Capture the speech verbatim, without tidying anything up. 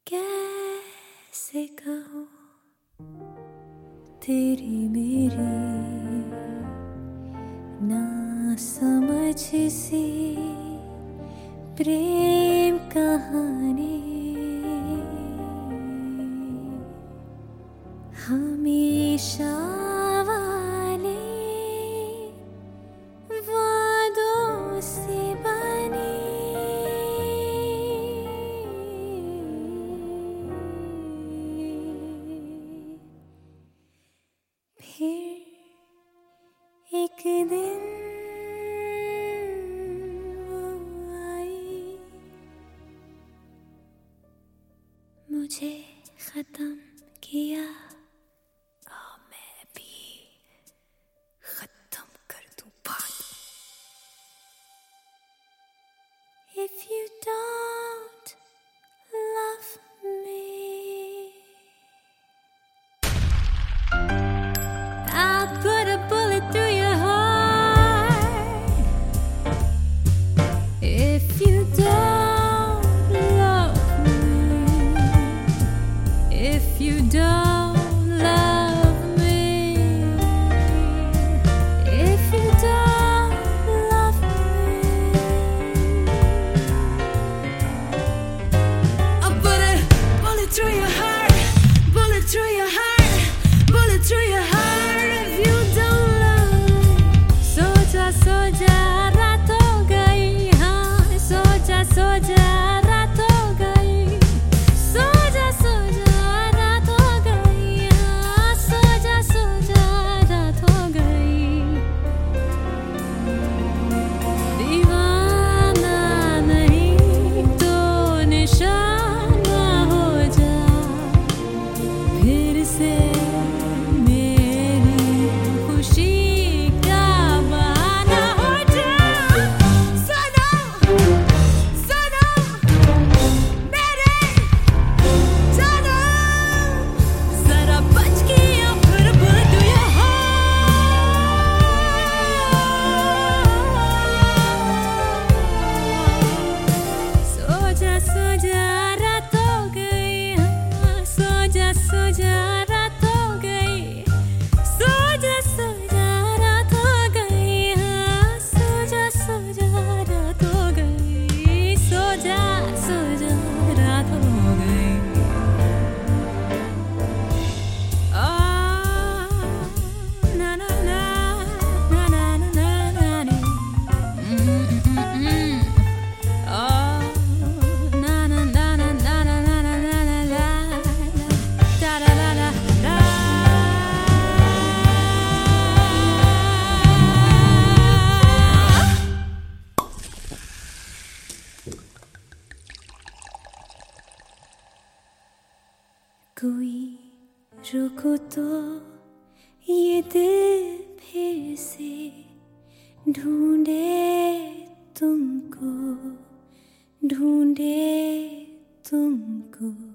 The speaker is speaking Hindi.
कैसे कहूँ तेरी मेरी ना समझ सी प्रेम कहानी हमेशा वाले वादों से बनी फिर एक दिन वो आई मुझे खत्म किया और मैं भी खत्म कर दूं बात। If you don't love me, I'll put a bullet through your heart. If you don't love me, if you don't love me, if you don't love me, I'll put a bullet through your heart, bullet through your heart, bullet through your heart. If you don't love me, सोचा सोचा रात हो गई, हाँ सोचा सोचा रात हो गई, सोचा सोचा रात हो गई, हाँ सोचा सोचा रात हो गई। दीवाना नहीं तो निशाना हो जा फिर से मेरी खुशी का बहाना हो जा। सनम सनम मेरे सनम जरा बच के या फिर बुलट your सोचा सोचा रात हो गई, हाँ सोचा सोचा रात हो गई, सोचा सोचा रात हो गई, हाँ सोचा सोचा रात हो गई, सोचा सोचा रात हो गई। आ ना ना ना ना ना ना ना ना ना Oh, na na na na na na na na na na la da da da da da. कोई रोको तो ये दिल फिर से ढूंढे तुमको, ढूंढे तुमको।